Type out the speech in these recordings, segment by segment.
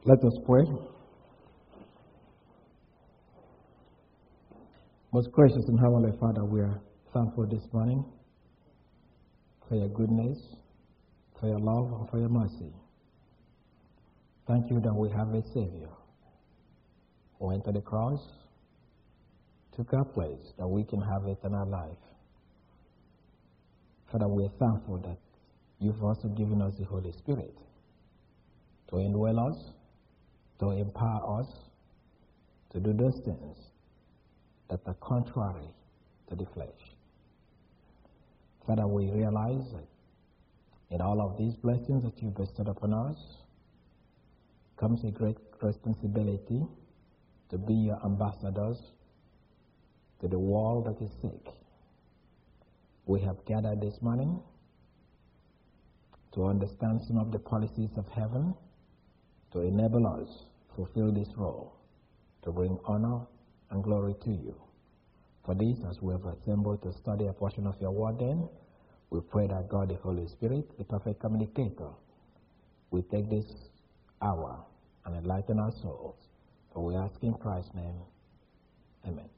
Let us pray. Most gracious and heavenly Father, we are thankful this morning for your goodness, for your love, and for your mercy. Thank you that we have a Savior who went to the cross, took our place, that we can have eternal life. Father, we are thankful that you've also given us the Holy Spirit to indwell us, to empower us to do those things that are contrary to the flesh. Father, we realize that in all of these blessings that you bestowed upon us comes a great responsibility to be your ambassadors to the world that is sick. We have gathered this morning to understand some of the policies of heaven to enable us fulfill this role, to bring honor and glory to you. For this, as we have assembled to study a portion of your word, then, we pray that God, the Holy Spirit, the perfect communicator, will take this hour and enlighten our souls. For we ask in Christ's name, amen.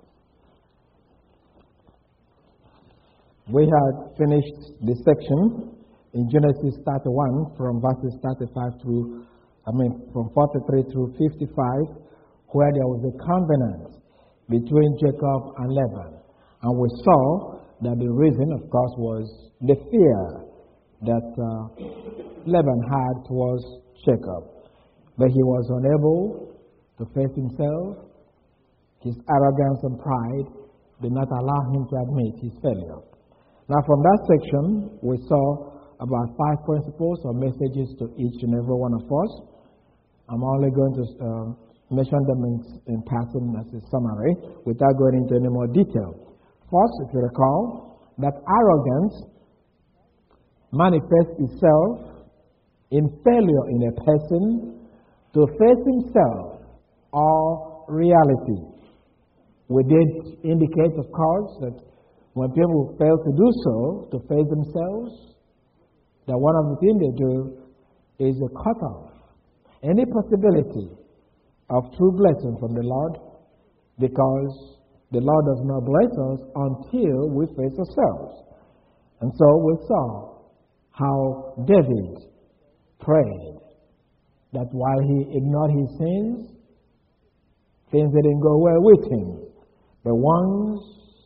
We had finished this section in Genesis 31 from verses 35 through, from 43 through 55, where there was a covenant between Jacob and Laban. And we saw that the reason, of course, was the fear that Laban had towards Jacob. But he was unable to face himself. His arrogance and pride did not allow him to admit his failure. Now, from that section, we saw about 5 principles or messages to each and every one of us. I'm only going to mention them in passing as a summary without going into any more detail. First, if you recall, that arrogance manifests itself in failure in a person to face himself or reality. We did indicate, of course, that when people fail to do so, to face themselves, that one of the things they do is to cut off any possibility of true blessing from the Lord, because the Lord does not bless us until we face ourselves. And so we saw how David prayed that while he ignored his sins, things didn't go well with him. But once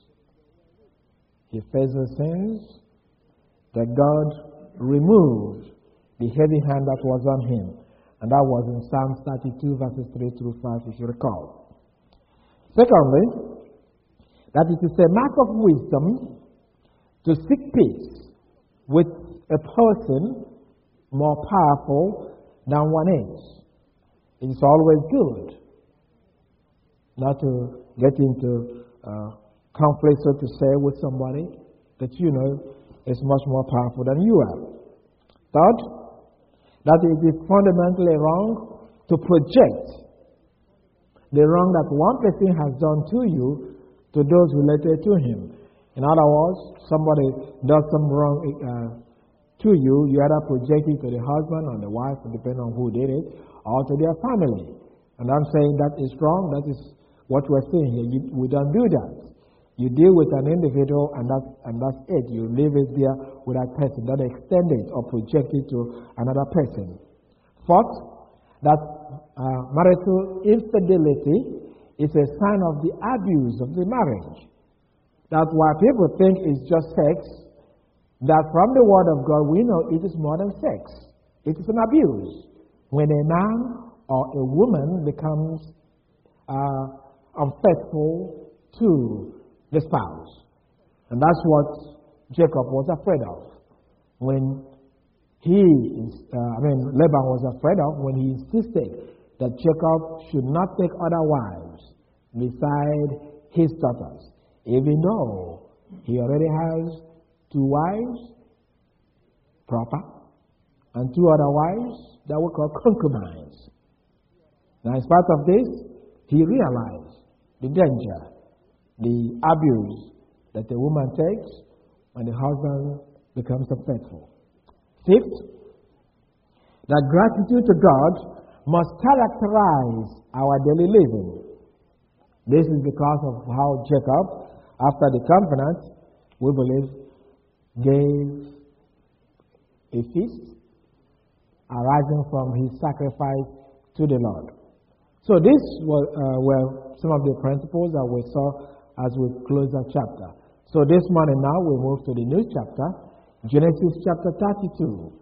he faced the sins, that God removed the heavy hand that was on him. And that was in Psalm 32, verses 3 through 5, if you recall. Secondly, that it is a mark of wisdom to seek peace with a person more powerful than one is. It is always good not to get into conflict, so to say, with somebody that you know is much more powerful than you are. Third, that it is fundamentally wrong to project the wrong that one person has done to you to those related to him. In other words, somebody does some wrong to you, you either project it to the husband or the wife, depending on who did it, or to their family. And I'm saying that is wrong. That is what we're saying here. We don't do that. You deal with an individual, and that's it. You leave it there with that person. Don't extend it or project it to another person. Fourth, that marital infidelity is a sign of the abuse of the marriage. That while people think it's just sex, that from the Word of God we know it is more than sex. It is an abuse. When a man or a woman becomes unfaithful to the spouse. And that's what Jacob was afraid of. When Laban was afraid of when he insisted that Jacob should not take other wives beside his daughters, even though he already has 2 wives, proper, and 2 other wives that we call concubines. Now, in spite of this, he realized the danger, the abuse that the woman takes when the husband becomes unfaithful. Fifth, that gratitude to God must characterize our daily living. This is because of how Jacob, after the covenant, we believe, gave a feast arising from his sacrifice to the Lord. So these were some of the principles that we saw as we close that chapter. So this morning now we move to the new chapter, Genesis chapter 32.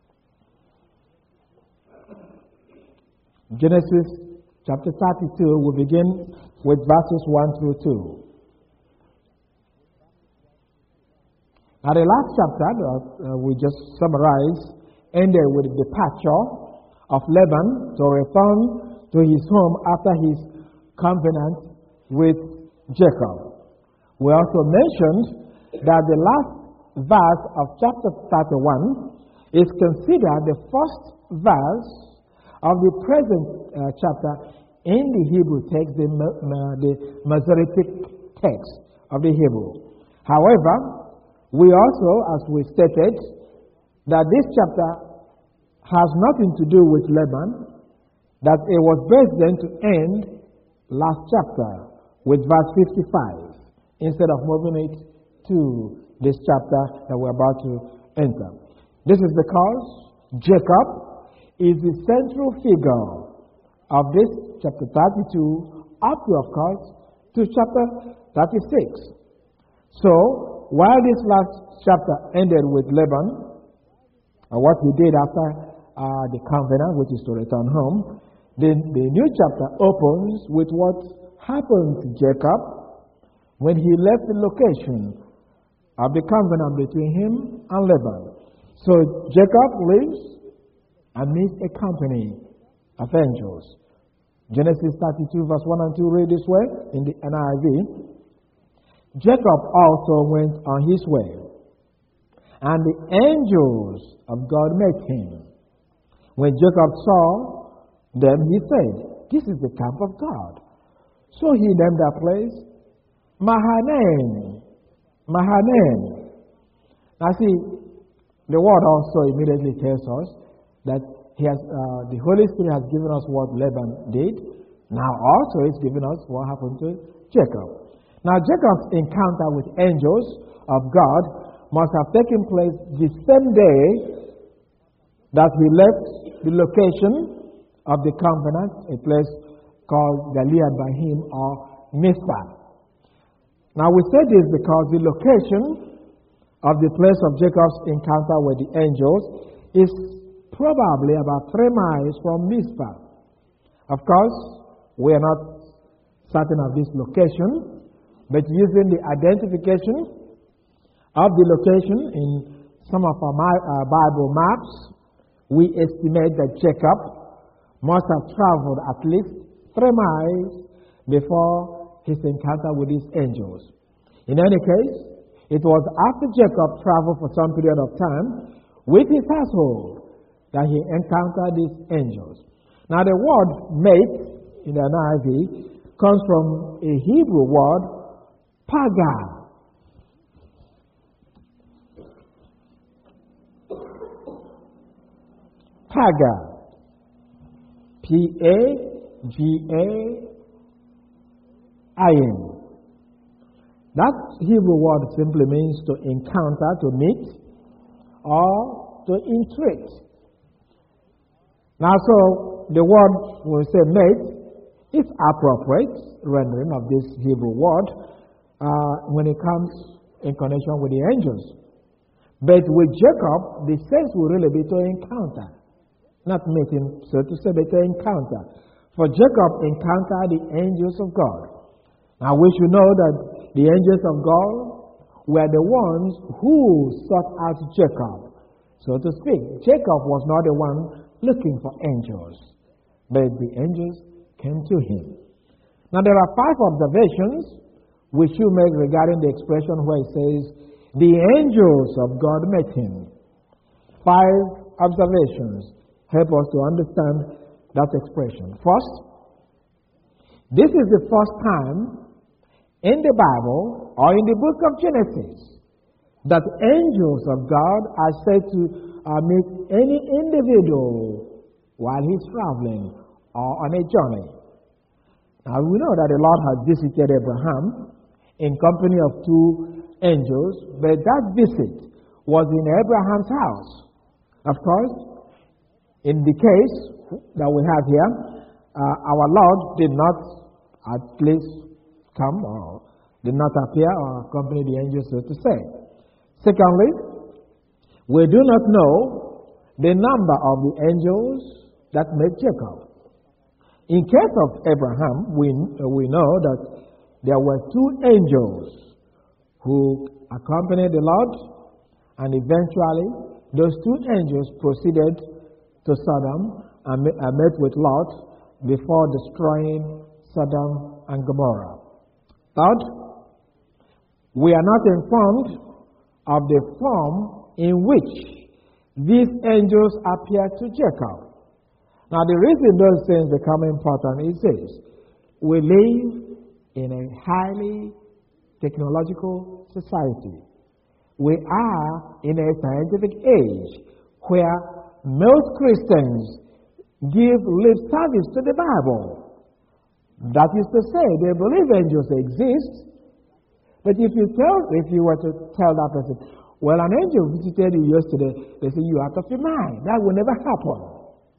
Genesis chapter 32, we begin with verses 1 through 2. Now the last chapter that we just summarized ended with the departure of Laban to return to his home after his covenant with Jacob. We also mentioned that the last verse of chapter 31 is considered the first verse of the present chapter in the Hebrew text, the Masoretic text of the Hebrew. However, we also, as we stated, that this chapter has nothing to do with Laban, that it was based then to end last chapter with verse 55 instead of moving it to this chapter that we're about to enter. This is because Jacob is the central figure of this chapter 32 up to, of course, to chapter 36. So, while this last chapter ended with Laban, what he did after the covenant, which is to return home, the new chapter opens with what happened to Jacob when he left the location of the covenant between him and Laban. So Jacob lives amidst a company of angels. Genesis 32 verse 1 and 2 read this way in the NIV. Jacob also went on his way, and the angels of God met him. When Jacob saw them, he said, "This is the camp of God." So he named that place Mahanaim. Mahanaim. Now see, the word also immediately tells us that the Holy Spirit has given us what Laban did. Now also it's given us what happened to Jacob. Now Jacob's encounter with angels of God must have taken place the same day that he left the location of the covenant, a place called Gilead by him, or Mizpah. Now we say this because the location of the place of Jacob's encounter with the angels is probably about 3 miles from Mizpah. Of course, we are not certain of this location, but using the identification of the location in some of our Bible maps, we estimate that Jacob must have traveled at least 3 miles before his encounter with these angels. In any case, it was after Jacob traveled for some period of time with his household that he encountered these angels. Now the word mate in the NIV comes from a Hebrew word, paga. Paga. P-A-G-A-I-N. That Hebrew word simply means to encounter, to meet, or to entreat. Now, so the word, when we say mate, is appropriate rendering of this Hebrew word when it comes in connection with the angels. But with Jacob, the sense will really be to encounter. Not meeting, so to say, but to encounter. For Jacob encountered the angels of God. Now we should know that the angels of God were the ones who sought out Jacob, so to speak. Jacob was not the one looking for angels, but the angels came to him. Now there are 5 observations we should make regarding the expression where it says, the angels of God met him. 5 observations help us to understand that expression. First, this is the first time in the Bible or in the book of Genesis that angels of God are said to meet any individual while he's traveling or on a journey. Now we know that the Lord had visited Abraham in company of two angels, but that visit was in Abraham's house. Of course, in the case that we have here, our Lord did not at least come or did not appear or accompany the angels, so to say. Secondly, we do not know the number of the angels that met Jacob. In case of Abraham, we know that there were two angels who accompanied the Lord, and eventually those two angels proceeded to Sodom and met with Lot before destroying Sodom and Gomorrah. Third, we are not informed of the form in which these angels appeared to Jacob. Now, the reason those things become important is this: we live in a highly technological society. We are in a scientific age where most Christians give lip service to the Bible. That is to say, they believe angels exist, but if you were to tell that person, well, an angel visited you yesterday, they say, you're out of your mind. That will never happen.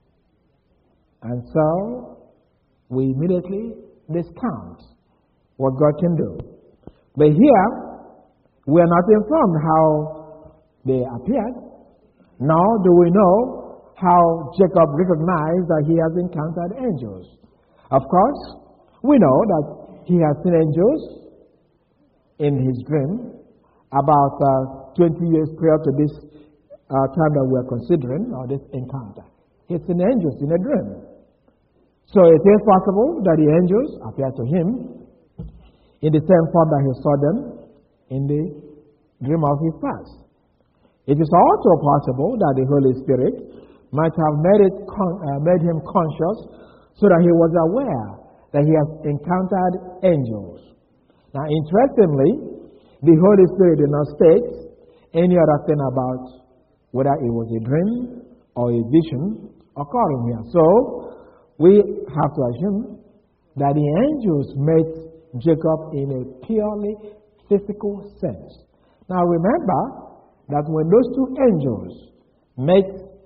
And so, we immediately discount what God can do. But here, we are not informed how they appeared, nor do we know how Jacob recognized that he has encountered angels. Of course, we know that he has seen angels in his dream about 20 years prior to this time that we are considering, or this encounter. He's seen angels in a dream. So it is possible that the angels appeared to him in the same form that he saw them in the dream of his past. It is also possible that the Holy Spirit might have made him conscious so that he was aware that he has encountered angels. Now, interestingly, the Holy Spirit did not state any other thing about whether it was a dream or a vision occurring here. So, we have to assume that the angels met Jacob in a purely physical sense. Now remember that when those two angels met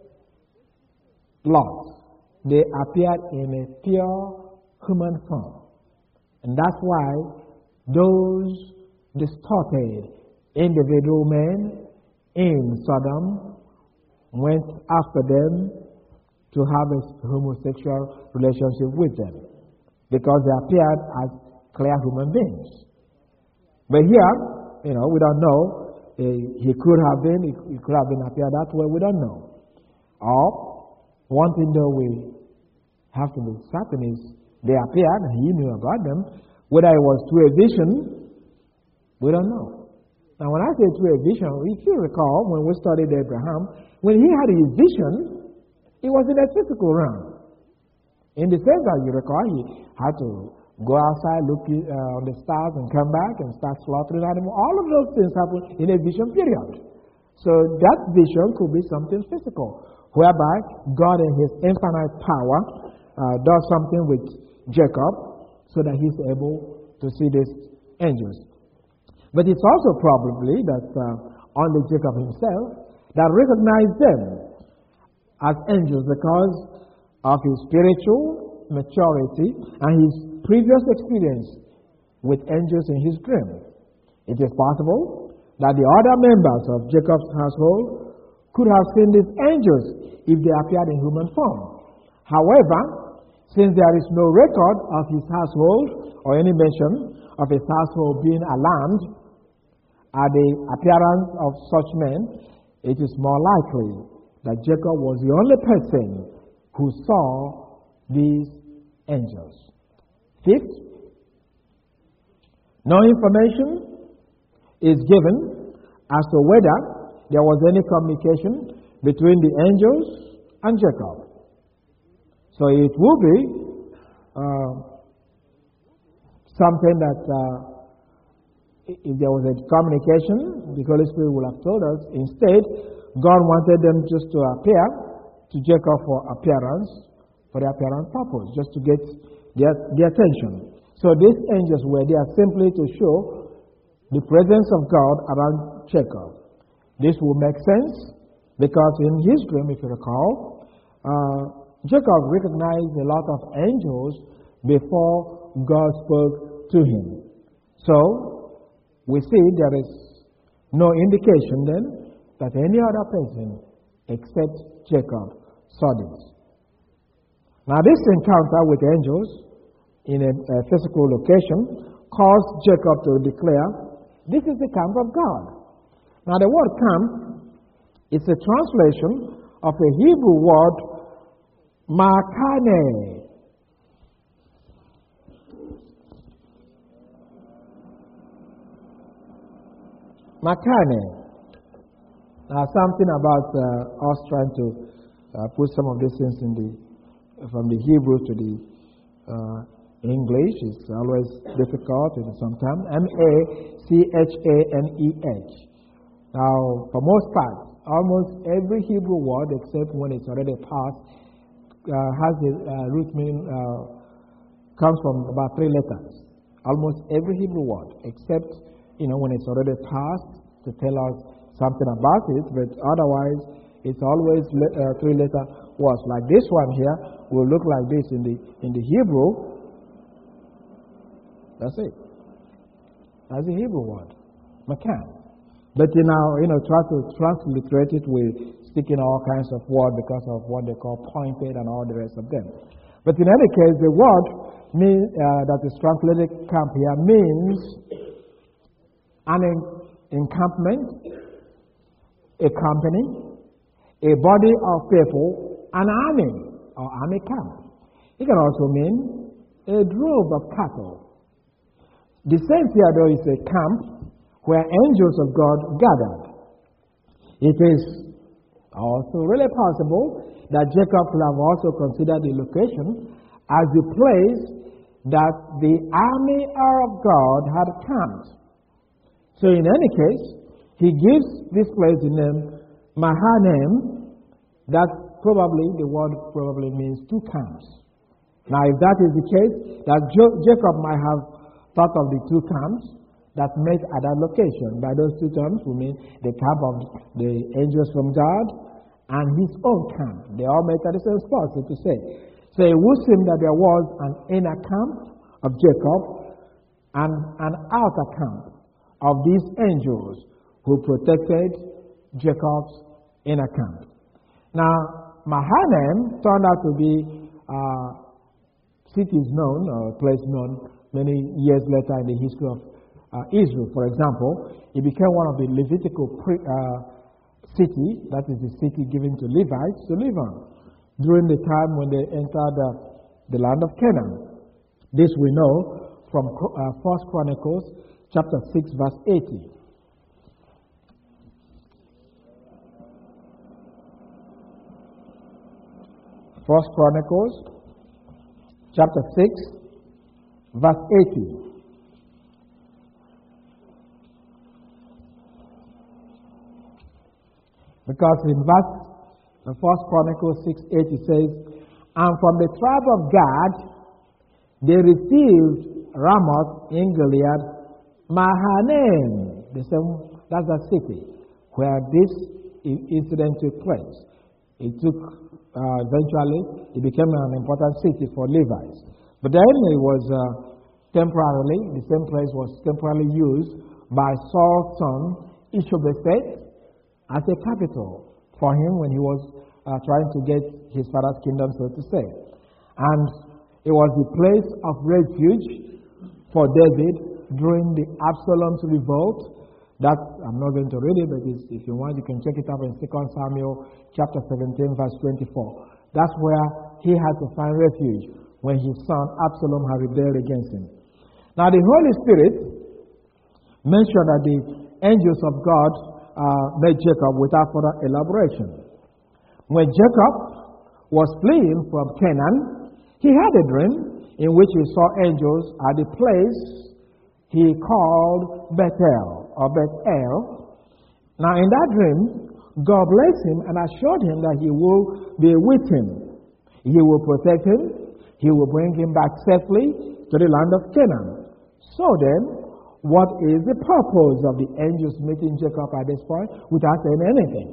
Lot, they appeared in a pure human form. And that's why those distorted individual men in Sodom went after them to have a homosexual relationship with them, because they appeared as clear human beings. But here, we don't know. He could have been appeared that way. We don't know. Or one thing though we have to be certain is they appeared and he knew about them. Whether it was through a vision, we don't know. Now, when I say through a vision, if you recall when we studied Abraham, when he had his vision, it was in a physical realm. In the sense that you recall, he had to go outside, look on the stars, and come back and start slaughtering animals. All of those things happen in a vision period. So that vision could be something physical, whereby God in His infinite power does something with Jacob so that he's able to see these angels. But it's also probably that only Jacob himself that recognized them as angels because of his spiritual maturity and his previous experience with angels in his dream. It is possible that the other members of Jacob's household could have seen these angels if they appeared in human form. However, since there is no record of his household or any mention of his household being alarmed at the appearance of such men, it is more likely that Jacob was the only person who saw these angels. Fifth, no information is given as to whether there was any communication between the angels and Jacob. So it will be something that if there was a communication, the Holy Spirit would have told us. Instead, God wanted them just to appear to Jacob for the appearance purpose, just to get their attention. So these angels were there simply to show the presence of God around Jacob. This will make sense because in his dream, if you recall, Jacob recognized a lot of angels before God spoke to him. So we see there is no indication then that any other person except Jacob saw this. Now this encounter with angels in a physical location caused Jacob to declare, this is the camp of God. Now the word camp is a translation of a Hebrew word, Makane. Makane. Now something about us trying to put some of these things from the Hebrew to the English is always difficult sometimes. M-A-C-H-A-N-E-H. Now, for most parts, almost every Hebrew word, except when it's already past, has a root meaning, comes from about 3 letters. Almost every Hebrew word, except when it's already past to tell us something about it, but otherwise, it's always 3-letter words. Like this one here will look like this in the Hebrew. That's it. That's the Hebrew word, makan. But try to transliterate it with sticking all kinds of words because of what they call pointed and all the rest of them. But in any case, the word that is translated camp here means an encampment, a company, a body of people, an army or army camp. It can also mean a drove of cattle. The sense here, though, is a camp where angels of God gathered. It is also really possible that Jacob could have also considered the location as the place that the army of God had camped. So in any case, he gives this place the name Mahanaim. That's probably, the word probably means 2 camps. Now if that is the case, that Jacob might have thought of the 2 camps that met at that location. By those 2 terms, we mean the camp of the angels from God and his own camp. They all met at the same spot, so to say. So it would seem that there was an inner camp of Jacob and an outer camp of these angels who protected Jacob's inner camp. Now, Mahanaim turned out to be cities known, or place known many years later in the history of Israel. For example, it became one of the Levitical city, that is the city given to Levites to live on, during the time when they entered the land of Canaan. This we know from 1 Chronicles chapter 6, verse 80. First Chronicles chapter 6, verse 80. Because in the First Chronicles 6:80 says, and from the tribe of Gad they received Ramoth in Gilead, Mahanaim. That's the city where this incident took place. Eventually, it became an important city for Levites. But then it was the same place was temporarily used by Saul's son, Ishbosheth, as a capital for him when he was trying to get his father's kingdom, so to say. And it was the place of refuge for David during the Absalom's revolt. That I'm not going to read it, but if you want, you can check it up in 2 Samuel chapter 17, verse 24. That's where he had to find refuge when his son Absalom had rebelled against him. Now the Holy Spirit mentioned that the angels of God met Jacob without further elaboration. When Jacob was fleeing from Canaan, he had a dream in which he saw angels at the place he called Bethel or Bethel. Now in that dream, God blessed him and assured him that he will be with him. He will protect him. He will bring him back safely to the land of Canaan. So then, what is the purpose of the angels meeting Jacob at this point without saying anything?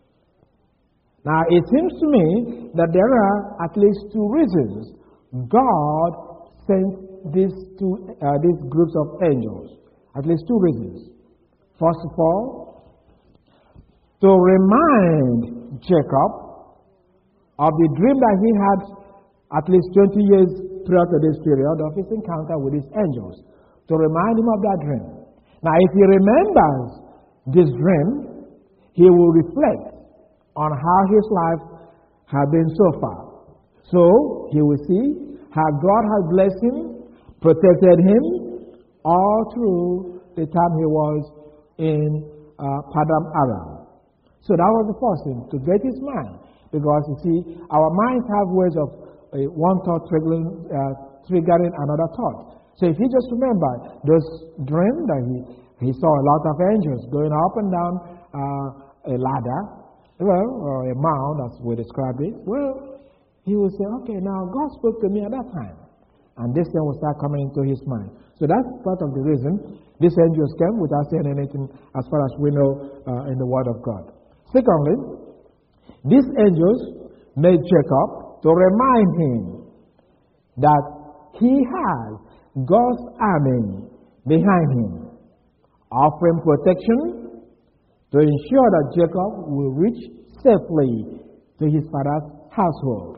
Now, it seems to me that there are at least two reasons God sent these groups of angels. At least two reasons. First of all, to remind Jacob of the dream that he had at least 20 years prior to this period of his encounter with these angels. To remind him of that dream. Now, if he remembers this dream, he will reflect on how his life had been so far. So, he will see how God has blessed him, protected him, all through the time he was in Padam Aram. So that was the first thing, to get his mind. Because you see, our minds have ways of one thought triggering another thought. So if he just remember this dream that he saw a lot of angels going up and down a ladder, well, or a mound as we describe it, well, he will say, okay, now God spoke to me at that time. And this thing will start coming into his mind. So that's part of the reason these angels came without saying anything as far as we know in the Word of God. Secondly, these angels made Jacob to remind him that he has God's army behind him, offering protection to ensure that Jacob will reach safely to his father's household.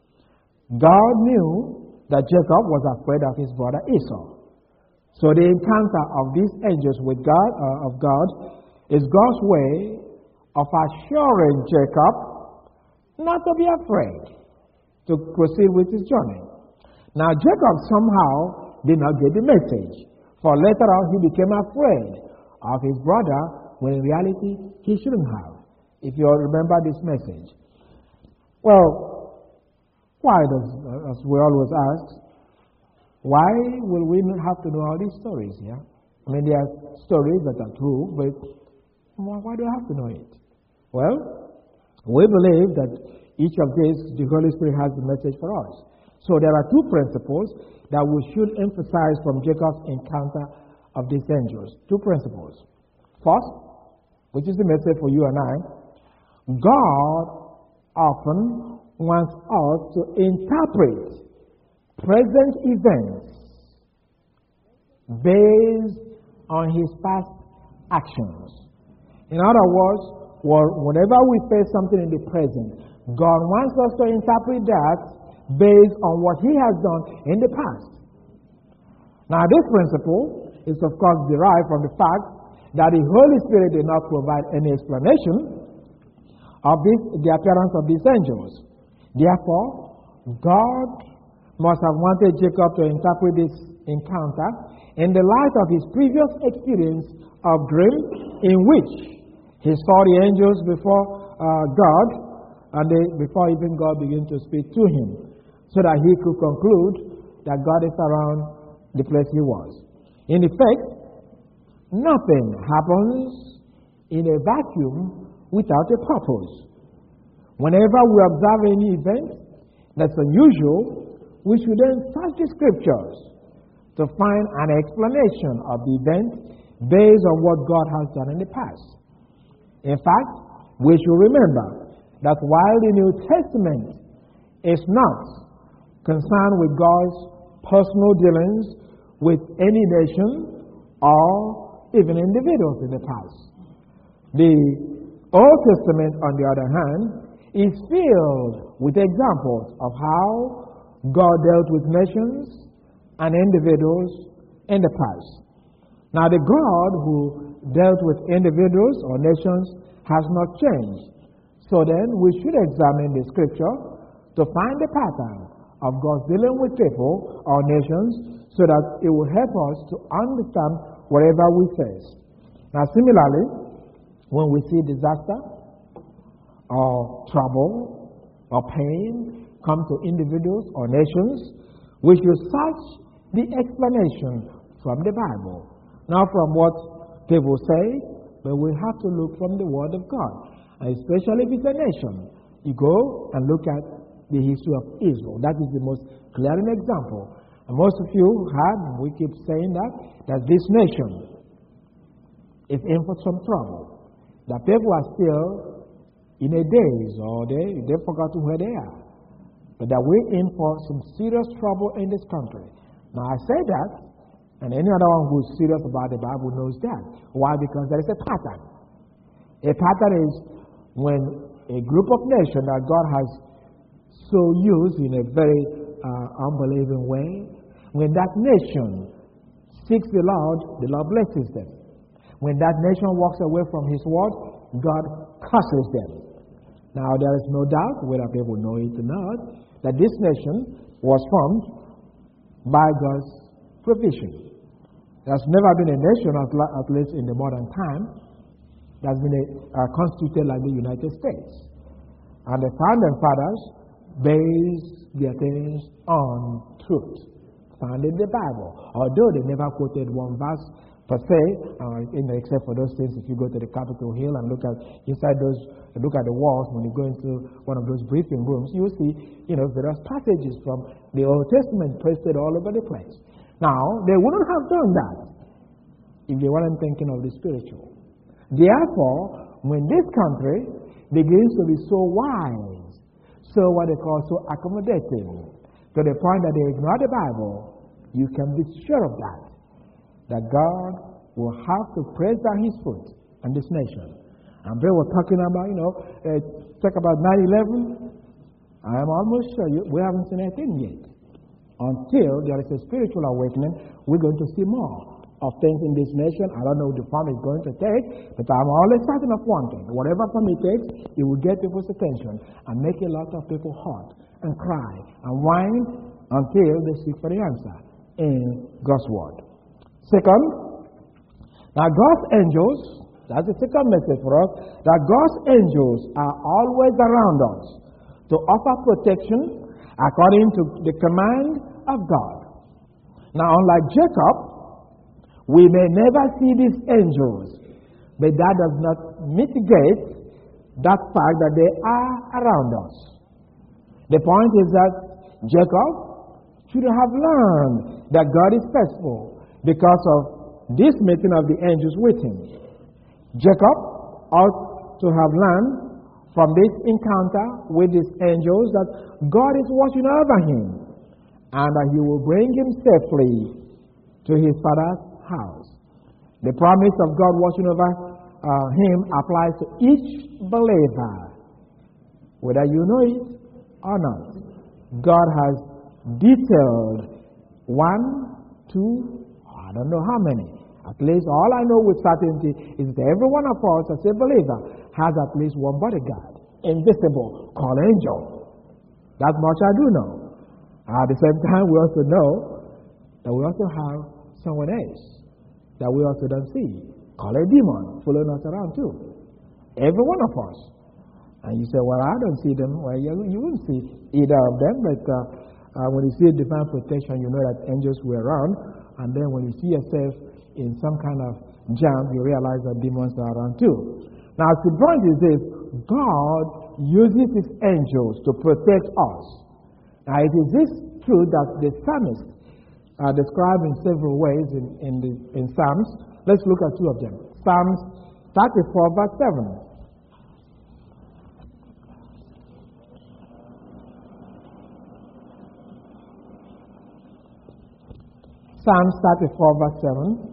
God knew that Jacob was afraid of his brother Esau. So the encounter of these angels with God is God's way of assuring Jacob not to be afraid to proceed with his journey. Now Jacob somehow did not get the message, for later on he became afraid of his brother when in reality he shouldn't have, if you remember this message. Well, why does, as we always ask, why will we not have to know all these stories here? I mean, there are stories that are true, but why do I have to know it? Well, we believe that each of these, the Holy Spirit has the message for us. So there are two principles that we should emphasize from Jacob's encounter of these angels. Two principles. First, which is the message for you and I, God often wants us to interpret present events based on his past actions. In other words, whenever we face something in the present, God wants us to interpret that based on what he has done in the past. Now, this principle is, of course, derived from the fact that the Holy Spirit did not provide any explanation of the appearance of these angels. Therefore, God must have wanted Jacob to interpret this encounter in the light of his previous experience of dream, in which he saw the angels before God, and before even God began to speak to him, so that he could conclude that God is around the place he was. In effect, nothing happens in a vacuum without a purpose. Whenever we observe any event that's unusual, we should then search the scriptures to find an explanation of the event based on what God has done in the past. In fact, we should remember that while the New Testament is not concerned with God's personal dealings with any nation or even individuals in the past, the Old Testament, on the other hand, is filled with examples of how God dealt with nations and individuals in the past. Now, the God who dealt with individuals or nations has not changed. So then, we should examine the scripture to find the pattern of God's dealing with people or nations, so that it will help us to understand whatever we face. Now, similarly, when we see disaster or trouble or pain come to individuals or nations, we should search the explanation from the Bible, not from what people say, but we have to look from the Word of God. especially if it's a nation. You go and look at the history of Israel. That is the most glaring example. And most of you have, we keep saying that this nation is in for some trouble. That people are still in a daze, or they've forgotten where they are. But that we're in for some serious trouble in this country. Now I say that, and any other one who's serious about the Bible knows that. Why? Because there is a pattern. A pattern is when a group of nations that God has so used in a very unbelieving way, when that nation seeks the Lord blesses them. When that nation walks away from His word, God curses them. Now there is no doubt, whether people know it or not, that this nation was formed by God's provision. There's never been a nation, at least in the modern time, that's been constituted like the United States. And the founding fathers based their things on truth found in the Bible. Although they never quoted one verse per se, except for those things. If you go to the Capitol Hill and look at the walls, when you go into one of those briefing rooms, you will see, various passages from the Old Testament pasted all over the place. Now, they wouldn't have done that if they weren't thinking of the spiritual. Therefore, when this country begins to be so wise, so what they call so accommodating, to the point that they ignore the Bible, you can be sure of that God will have to press down His foot on this nation. And they were talking about, talk about 9/11. I am almost sure we haven't seen anything yet. Until there is a spiritual awakening, we're going to see more of things in this nation. I don't know the form it's going to take, but I'm always certain of one thing. Whatever form it takes, it will get people's attention and make a lot of people hurt and cry and whine until they seek for the answer in God's word. Second, now God's angels, that's the second message for us, that God's angels are always around us to offer protection according to the command of God. Now, unlike Jacob, we may never see these angels, but that does not mitigate that fact that they are around us. The point is that Jacob should have learned that God is faithful because of this meeting of the angels with him. Jacob ought to have learned from this encounter with these angels that God is watching over him and that He will bring him safely to his father's house. The promise of God watching over him applies to each believer, whether you know it or not. God has detailed 1, 2, I don't know how many. At least all I know with certainty is that every one of us as a believer has at least one bodyguard, invisible, called angel. That much I do know. At the same time, we also know that we also have someone else that we also don't see, called a demon, following us around too. Every one of us. And you say, well, I don't see them. Well, you wouldn't see either of them, but when you see divine protection, you know that angels were around. And then when you see yourself in some kind of jam, you realize that demons are around too. Now, the point is this: God uses His angels to protect us. Now, it is this truth that the psalmist described in several ways in Psalms. Let's look at two of them. Psalms 34, verse 7. Psalms 34, verse 7.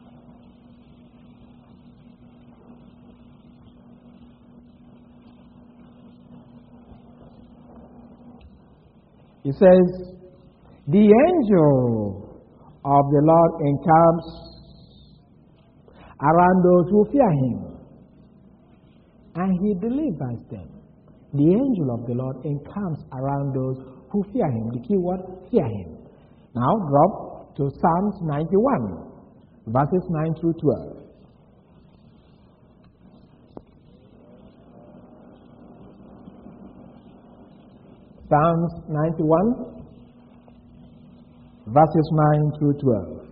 It says, the angel of the Lord encamps around those who fear Him, and He delivers them. The angel of the Lord encamps around those who fear Him. The key word, fear Him. Now drop to Psalms 91, verses 9 through 12. Psalms 91, verses 9 through 12.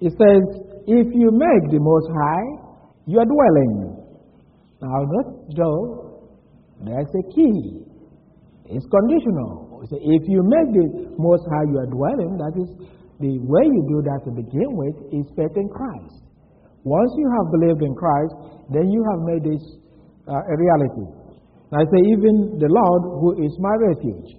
It says, if you make the Most High your dwelling. Now, note though, there's a key. It's conditional. So if you make the Most High your dwelling, that is the way you do that to begin with, is faith in Christ. Once you have believed in Christ, then you have made this a reality. Now I say, even the Lord who is my refuge,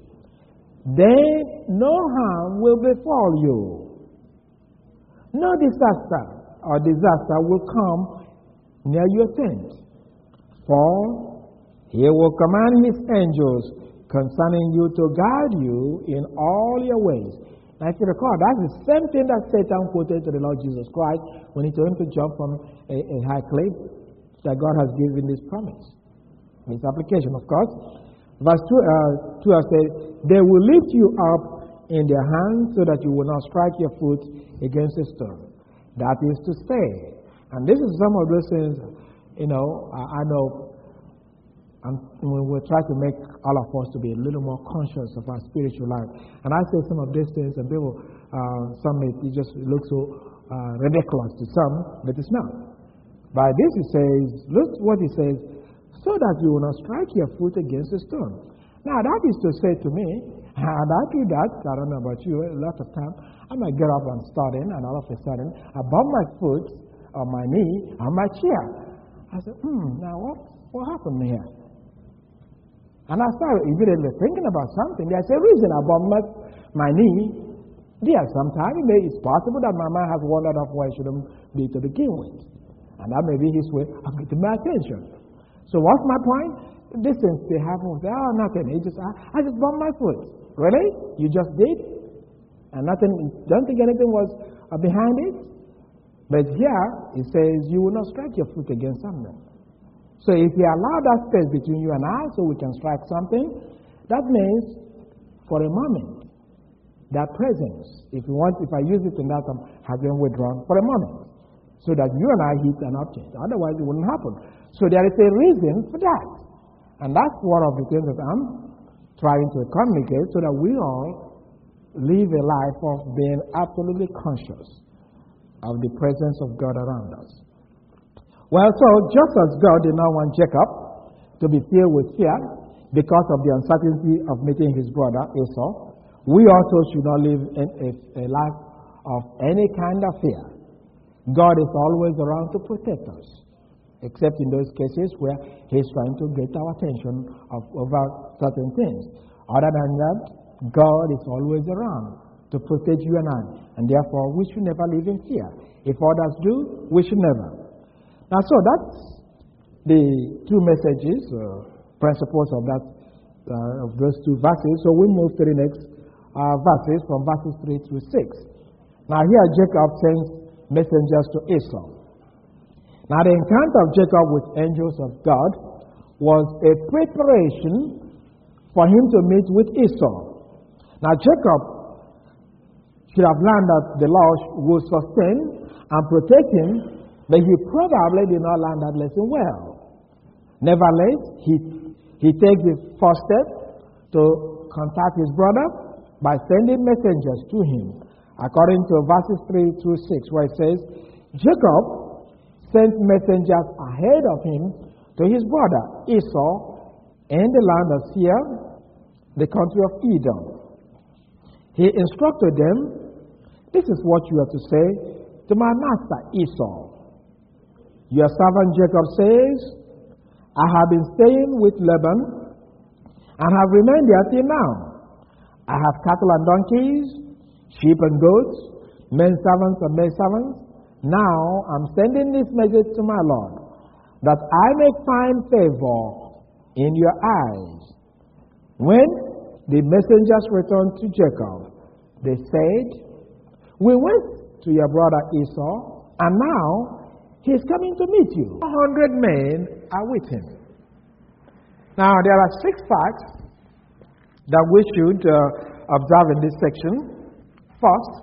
then no harm will befall you. No disaster will come near your tent. For he will command his angels concerning you to guide you in all your ways. Now, if you recall, that's the same thing that Satan quoted to the Lord Jesus Christ when he told him to jump from a high cliff, that God has given this promise. Its application, of course. Verse 2 says, they will lift you up in their hands so that you will not strike your foot against a stone. That is to say, and this is some of those things, I know we'll try to make all of us to be a little more conscious of our spiritual life. And I say some of these things, and people, some it just looks so ridiculous to some, but it's not. By this he says, look what he says, so that you will not strike your foot against a stone. Now that is to say to me, and I do that, I don't know about you, a lot of time, I might get up and studying, and all of a sudden, I bump my foot on my knee on my chair. I said, now what happened here? And I started immediately thinking about something. There's a reason I bumped my knee. There, sometimes it's possible that my mind has wandered off where it shouldn't be to begin with. And that may be his way of getting my attention. So what's my point? This thing still happens. Nothing. I just bumped my foot. Really? You just did? And nothing, don't think anything was behind it? But here, it says, you will not strike your foot against something. So if you allow that space between you and I so we can strike something, that means for a moment, that presence, if I use it in that term, has been withdrawn for a moment. So that you and I hit an object. Otherwise, it wouldn't happen. So there is a reason for that. And that's one of the things that I'm trying to communicate so that we all live a life of being absolutely conscious of the presence of God around us. Well, so just as God did not want Jacob to be filled with fear because of the uncertainty of meeting his brother Esau, we also should not live in a life of any kind of fear. God is always around to protect us, except in those cases where he's trying to get our attention over certain things. Other than that, God is always around to protect you and I, and therefore we should never live in fear. If others do, we should never. Now, so that's the two messages, principles of those two verses. So we move to the next verses, from verses 3 through 6. Now here Jacob sends messengers to Esau. Now the encounter of Jacob with angels of God was a preparation for him to meet with Esau. Now Jacob should have learned that the Lord would sustain and protect him, but he probably did not learn that lesson well. Nevertheless, he takes the first step to contact his brother by sending messengers to him, according to verses 3 through 6, where it says, Jacob sent messengers ahead of him to his brother Esau in the land of Seir, the country of Edom. He instructed them, this is what you are to say to my master Esau. Your servant Jacob says, I have been staying with Laban and have remained there till now. I have cattle and donkeys, sheep and goats, men servants and maid servants. Now I'm sending this message to my Lord, that I may find favor in your eyes. When the messengers returned to Jacob, they said, we went to your brother Esau, and now he's coming to meet you. 100 men are with him. Now, there are 6 facts that we should observe in this section. First,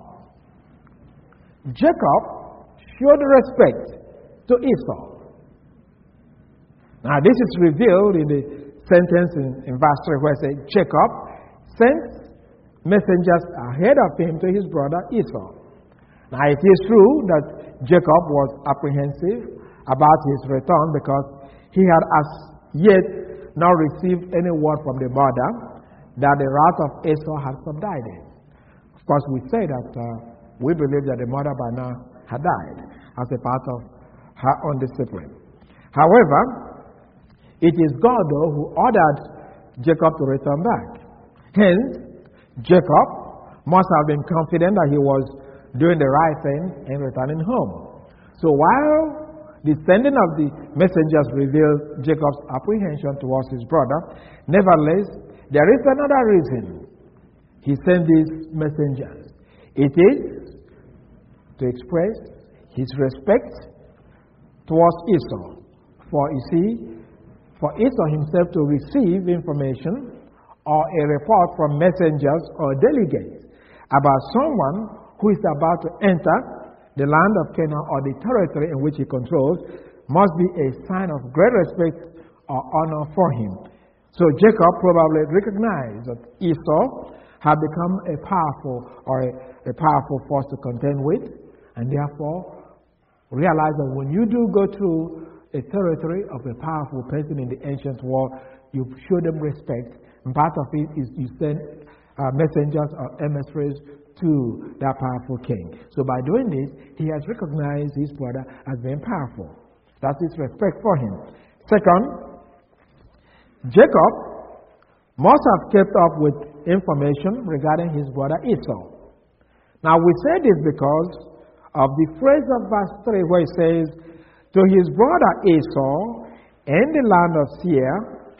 Jacob showed respect to Esau. Now, this is revealed in the sentence in verse 3 where it says, Jacob sent messengers ahead of him to his brother Esau. Now, it is true that Jacob was apprehensive about his return because he had as yet not received any word from the mother that the wrath of Esau had subsided. Of course, we say that we believe that the mother by now had died as a part of her own discipline. However, it is God, though, who ordered Jacob to return back. Hence, Jacob must have been confident that he was doing the right thing and returning home. So while the sending of the messengers revealed Jacob's apprehension towards his brother, nevertheless, there is another reason he sent these messengers. It is to express his respect towards Esau. For you see, for Esau himself to receive information or a report from messengers or delegates about someone who is about to enter the land of Canaan or the territory in which he controls must be a sign of great respect or honor for him. So Jacob probably recognized that Esau had become a powerful force to contend with, and therefore realized that when you do go through a territory of a powerful person in the ancient world, you show them respect. And part of it is you send messengers or emissaries to that powerful king. So by doing this, he has recognized his brother as being powerful. That's his respect for him. Second, Jacob must have kept up with information regarding his brother Esau. Now we say this because of the phrase of verse 3 where it says, to his brother Esau in the land of Seir,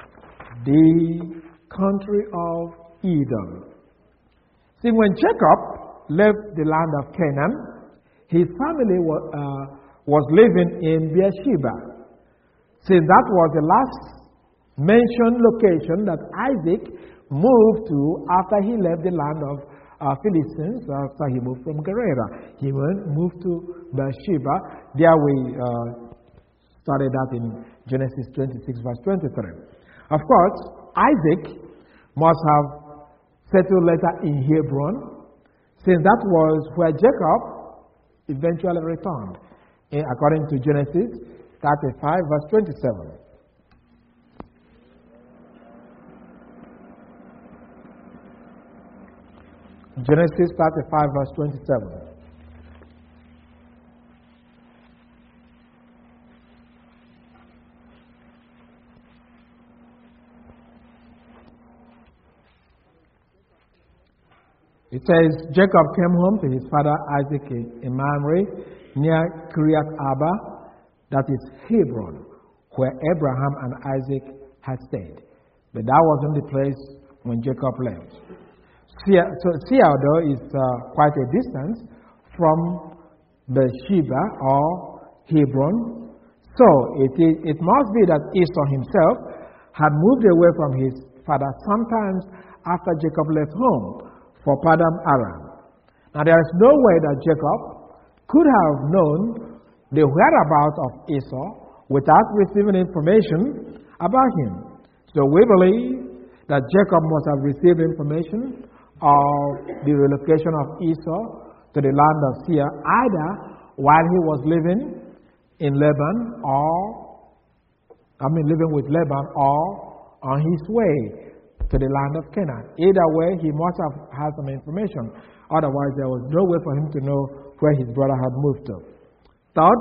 the country of Edom. See, when Jacob left the land of Canaan, his family was living in Beersheba. Since that was the last mentioned location that Isaac moved to after he left the land of Philistines, after he moved from Gerar. He moved to Beersheba. There we started that in Genesis 26, verse 23. Of course, Isaac must have settled later in Hebron, since that was where Jacob eventually returned, according to Genesis 35, verse 27. Genesis 35, verse 27. It says, Jacob came home to his father Isaac in Mamre, near Kiriath Arba, that is Hebron, where Abraham and Isaac had stayed. But that wasn't the place when Jacob left. Seir, though, is quite a distance from Beersheba or Hebron. So it must be that Esau himself had moved away from his father sometimes after Jacob left home for Paddan Aram. Now there is no way that Jacob could have known the whereabouts of Esau without receiving information about him. So we believe that Jacob must have received information of the relocation of Esau to the land of Seir, either while he was living in Laban living with Laban, or on his way to the land of Canaan. Either way, he must have had some information. Otherwise, there was no way for him to know where his brother had moved to. Third,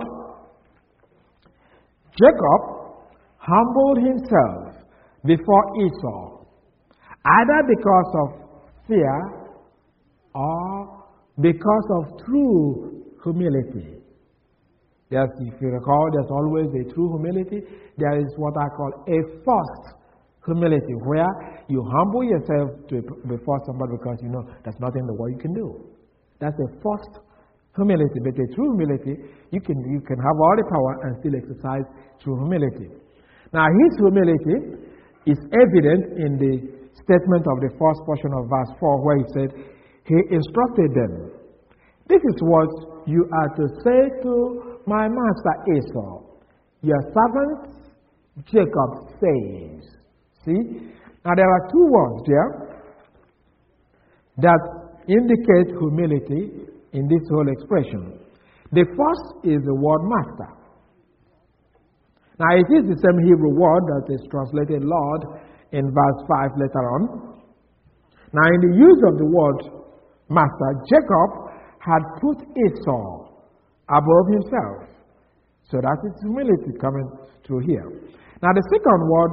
Jacob humbled himself before Esau, either because of fear or because of true humility. If you recall, there's always a true humility. There is what I call a forced humility, where you humble yourself before somebody because you know there's nothing in the world you can do. That's a forced humility. But a true humility, you can have all the power and still exercise true humility. Now, his humility is evident in the statement of the first portion of verse 4, where he said, he instructed them, this is what you are to say to my master Esau. Your servant Jacob says. See? Now there are two words there that indicate humility in this whole expression. The first is the word master. Now, it is the same Hebrew word that is translated Lord in verse 5 later on. Now, in the use of the word master, Jacob had put Esau above himself. So that is humility coming through here. Now, the second word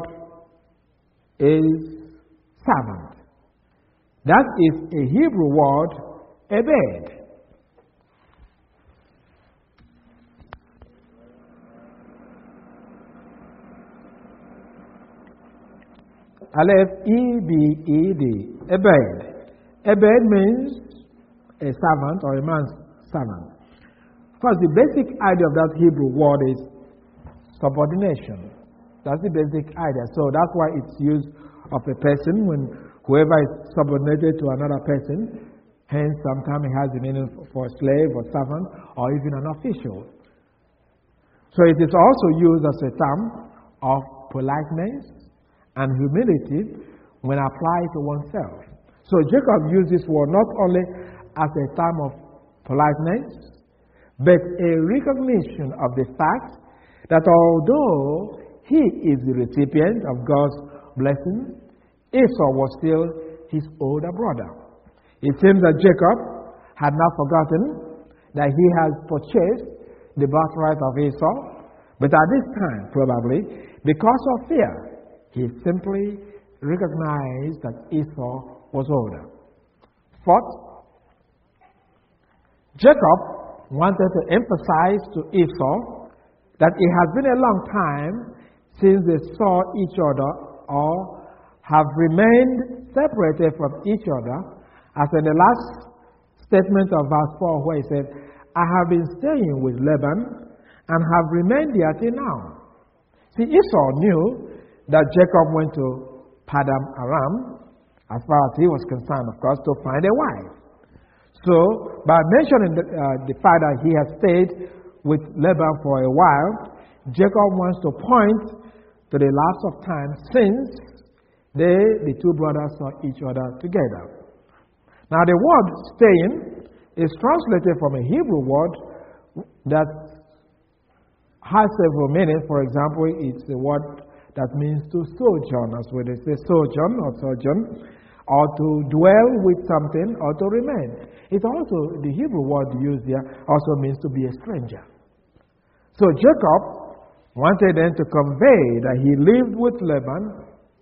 is servant. That is a Hebrew word, ebed. Aleph, E-B-E-D, ebed. Ebed means a servant or a man's servant. First, the basic idea of that Hebrew word is subordination. That's the basic idea. So that's why it's used of a person when whoever is subordinated to another person. Hence, sometimes it has the meaning for a slave or servant or even an official. So it is also used as a term of politeness and humility when applied to oneself. So Jacob used this word not only as a term of politeness, but a recognition of the fact that although he is the recipient of God's blessing, Esau was still his older brother. It seems that Jacob had not forgotten that he has purchased the birthright of Esau, but at this time, probably, because of fear, he simply recognized that Esau was older. Fourth, Jacob wanted to emphasize to Esau that it has been a long time since they saw each other or have remained separated from each other, as in the last statement of verse 4 where he said, I have been staying with Laban and have remained here till now. See, Esau knew that Jacob went to Padam Aram, as far as he was concerned, of course, to find a wife. So, by mentioning the fact that he has stayed with Laban for a while, Jacob wants to point to the lapse of time since the two brothers saw each other together. Now, the word staying is translated from a Hebrew word that has several meanings. For example, it's a word that means to sojourn, as we say sojourn or sojourn, or to dwell with something, or to remain. It also, the Hebrew word used here also means to be a stranger. So Jacob wanted them to convey that he lived with Laban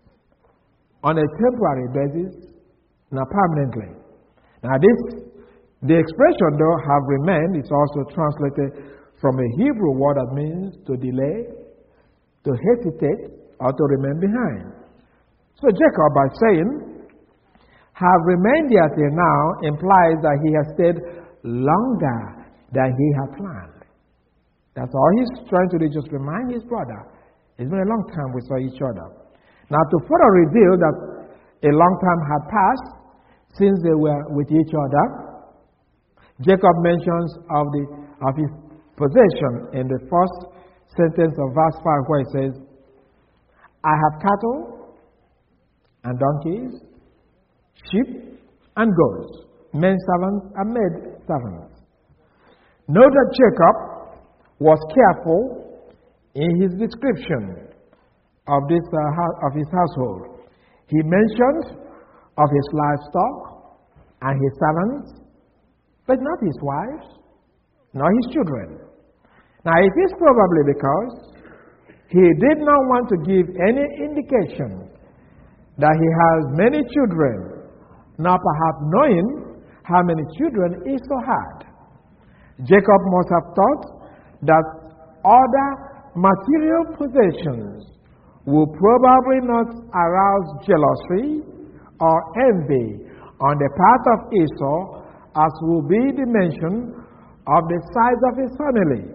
on a temporary basis, not permanently. Now the expression though have remained, it's also translated from a Hebrew word that means to delay, to hesitate, or to remain behind. So Jacob, by saying, have remained here till now, implies that he has stayed longer than he had planned. That's all he's trying to do, just remind his brother. It's been a long time we saw each other. Now, to further reveal that a long time had passed since they were with each other, Jacob mentions of his possession in the first sentence of verse 5 where he says, I have cattle and donkeys, sheep and goats, men servants and maid servants. Note that Jacob was careful in his description of his household. He mentioned of his livestock and his servants, but not his wives, nor his children. Now, it is probably because he did not want to give any indication that he has many children, nor perhaps knowing how many children Esau had. Jacob must have thought that other material possessions will probably not arouse jealousy or envy on the part of Esau, as will be the mention of the size of his family.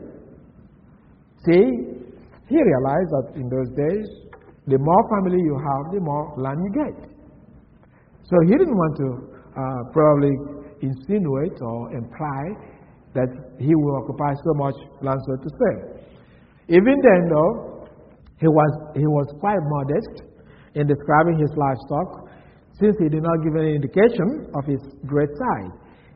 See, he realized that in those days, the more family you have, the more land you get. So he didn't want to probably insinuate or imply that he will occupy so much land, so to say. Even then, though, he was quite modest in describing his livestock, since he did not give any indication of his great size.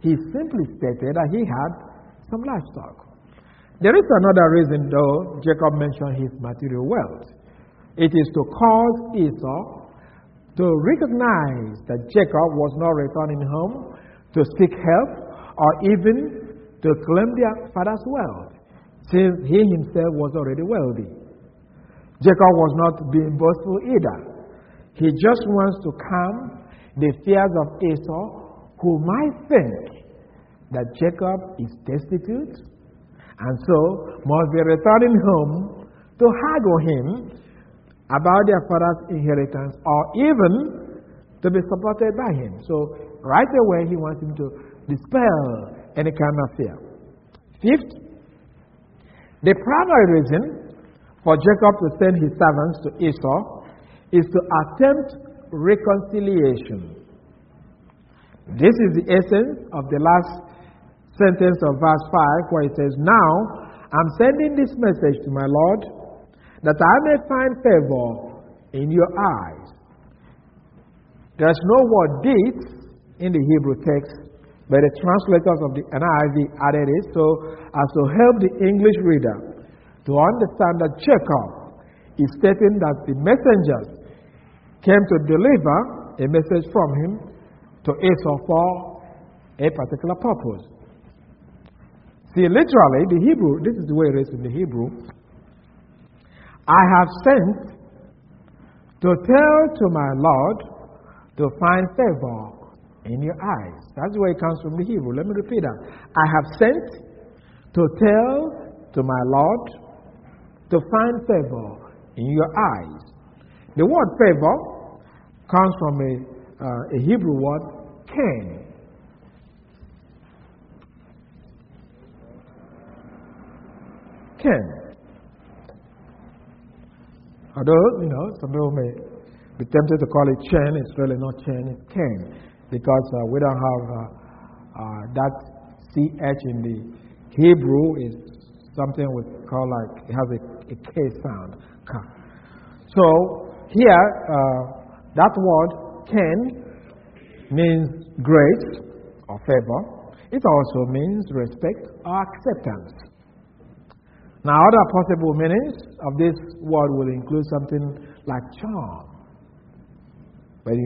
He simply stated that he had some livestock. There is another reason, though, Jacob mentioned his material wealth. It is to cause Esau to recognize that Jacob was not returning home to seek help or even to claim their father's wealth, since he himself was already wealthy. Jacob was not being boastful either. He just wants to calm the fears of Esau, who might think that Jacob is destitute and so must be returning home to haggle him about their father's inheritance or even to be supported by him. So right away he wants him to dispel any kind of fear. Fifth, the primary reason for Jacob to send his servants to Esau is to attempt reconciliation. This is the essence of the last sentence of verse 5, where it says, "Now I'm sending this message to my Lord, that I may find favor in your eyes." There's no word "this" in the Hebrew text, but the translators of the NIV added it so as to help the English reader to understand that Jacob is stating that the messengers came to deliver a message from him to Esau for a particular purpose. See, literally, the Hebrew, this is the way it is in the Hebrew. I have sent to tell to my Lord to find favor in your eyes. That's the way it comes from the Hebrew. Let me repeat that. I have sent to tell to my Lord to find favor in your eyes. The word favor comes from a Hebrew word, ken. Ken. Although, some people may be tempted to call it chen, it's really not chen, it's ken. Because we don't have that CH in the Hebrew, is something we call like, it has a K sound. So, here, that word, ken, means grace or favor. It also means respect or acceptance. Now, other possible meanings of this word will include something like charm. But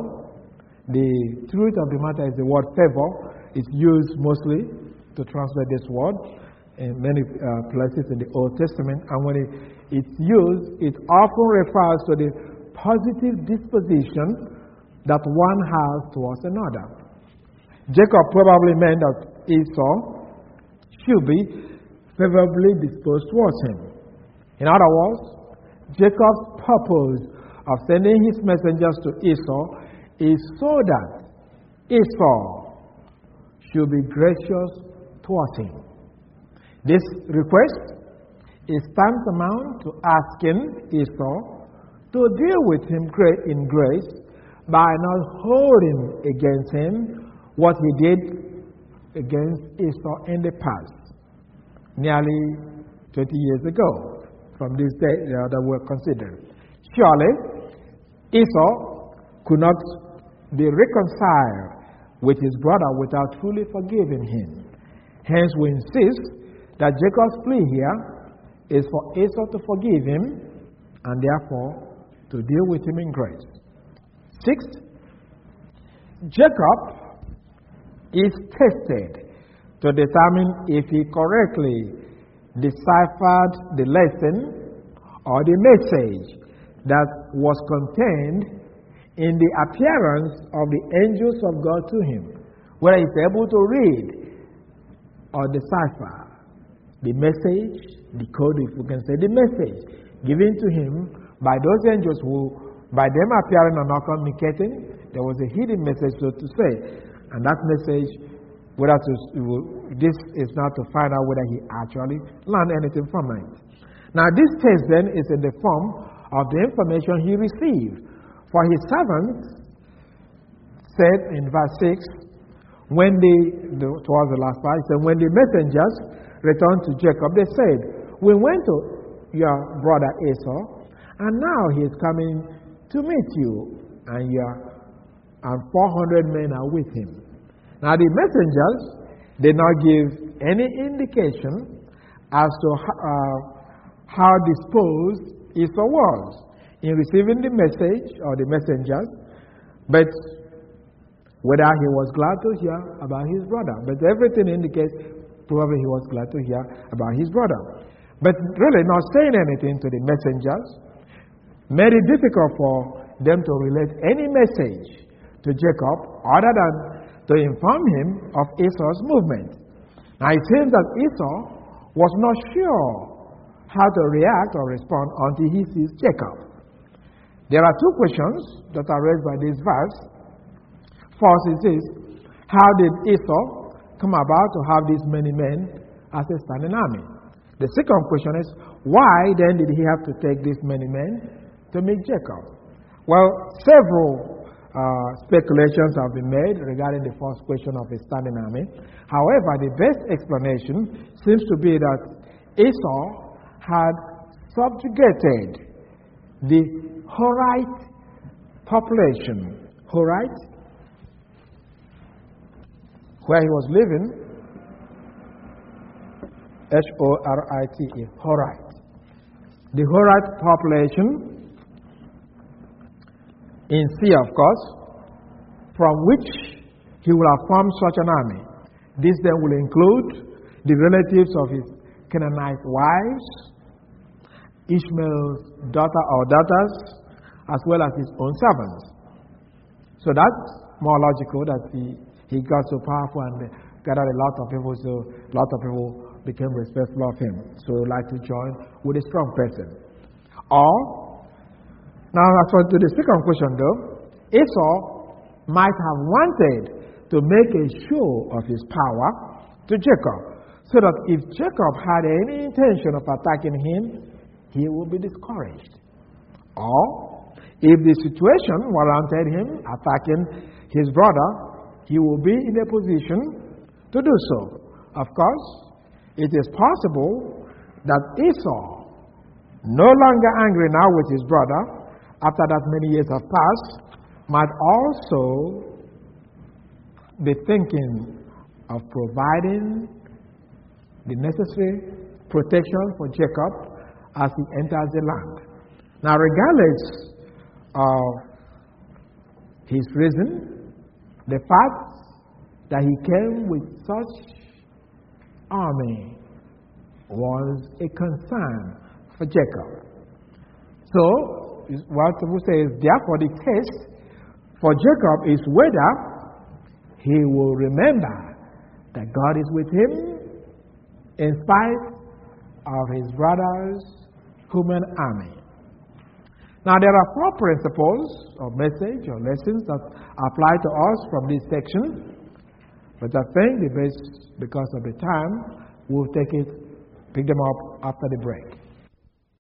the truth of the matter is the word favor is used mostly to translate this word in many places in the Old Testament. And when it's used, it often refers to the positive disposition that one has towards another. Jacob probably meant that Esau should be favorably disposed towards him. In other words, Jacob's purpose of sending his messengers to Esau is so that Esau should be gracious towards him. This request is tantamount to asking Esau to deal with him in grace by not holding against him what he did against Esau in the past, nearly 20 years ago, from this day that we're considering. Surely, Esau could not be reconciled with his brother without truly forgiving him. Hence, we insist that Jacob's plea here is for Esau to forgive him and therefore to deal with him in grace. Sixth, Jacob is tested to determine if he correctly deciphered the lesson or the message that was contained in the appearance of the angels of God to him, whether he's able to read or decipher the message, decode, if we can say, the message given to him by those angels who, by them appearing and not communicating, there was a hidden message, so to say. And that message, this is not to find out whether he actually learned anything from it. Now, this test then is in the form of the information he received. For his servants said in verse 6, towards the last part, said, when the messengers returned to Jacob, they said, we went to your brother Esau, and now he is coming to meet you, and 400 men are with him. Now the messengers did not give any indication as to how disposed Esau was in receiving the message or the messengers, but whether he was glad to hear about his brother. But everything indicates probably he was glad to hear about his brother. But really not saying anything to the messengers made it difficult for them to relate any message to Jacob other than to inform him of Esau's movement. Now it seems that Esau was not sure how to react or respond until he sees Jacob. There are two questions that are raised by this verse. First, it says, how did Esau come about to have these many men as a standing army? The second question is, why then did he have to take these many men to meet Jacob? Well, several speculations have been made regarding the first question of a standing army. However, the best explanation seems to be that Esau had subjugated the Horite population. Horite, where he was living, Horite, Horite. The Horite population in Seir, of course, from which he will have formed such an army. This then will include the relatives of his Canaanite wives, Ishmael's daughter or daughters, as well as his own servants. So that's more logical that he got so powerful and gathered a lot of people, so a lot of people became respectful of him. So he would like to join with a strong person. Or, now as for to the second question though, Esau might have wanted to make a show of his power to Jacob, so that if Jacob had any intention of attacking him, he would be discouraged. Or, if the situation warranted him attacking his brother, he will be in a position to do so. Of course, it is possible that Esau, no longer angry now with his brother, after that many years have passed, might also be thinking of providing the necessary protection for Jacob as he enters the land. Now, regardless of his reason, the fact that he came with such army was a concern for Jacob. So, what we say is, therefore, the test for Jacob is whether he will remember that God is with him in spite of his brother's human army. Now, there are four principles or message or lessons that apply to us from this section. But I think the best, because of the time, we'll pick them up after the break.